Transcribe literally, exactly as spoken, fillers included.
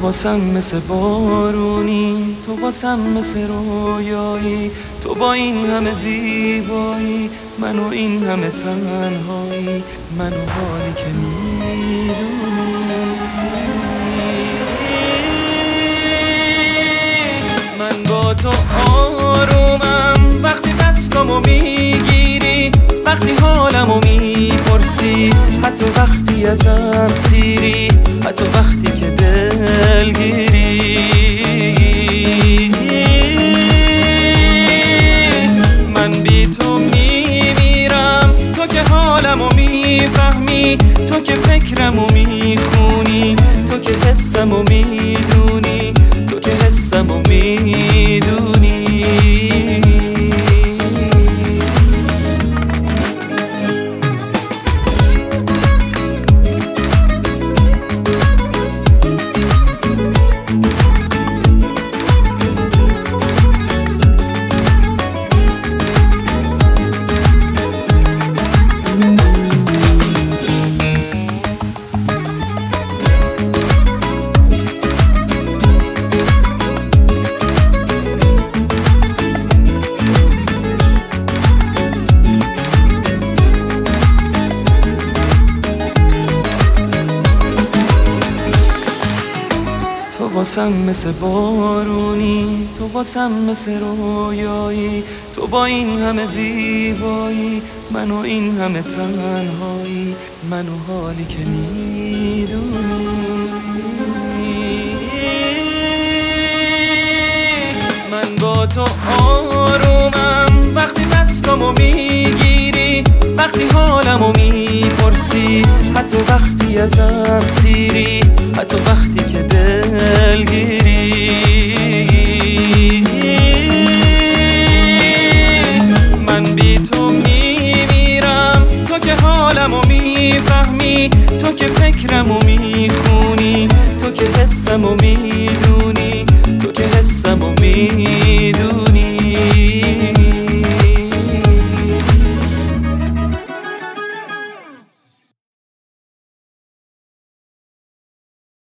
واسم مثل بارونی، تو واسم مثل رویایی، تو با این همه زیبایی، من و این همه تنهایی، من و حالی که میدونی. من با تو آرومم وقتی دستامو میگیری، وقتی حالمو میپرسی، حتی وقتی ازم سیری، حتی وقتی که دلگیری. من بی تو میمیرم، تو که حالمو میفهمی، تو که فکرمو میخونی، تو که حسمو میدونی، تو که حسمو میدونی. تو واسم مثل بارونی، تو واسم مثل رویایی، تو با این همه زیبایی، من و این همه تنهایی، من و حالی که میدونی. من با تو آرومم وقتی دستامو میگیری، وقتی حالمو میپرسی، حتی وقتی ازم سیری، حتی وقتی که دلگیری. من بی تو میمیرم، تو که حالمو میفهمی، تو که فکرمو میخونی، تو که حسمو میدونی، تو که حسمو میدونی.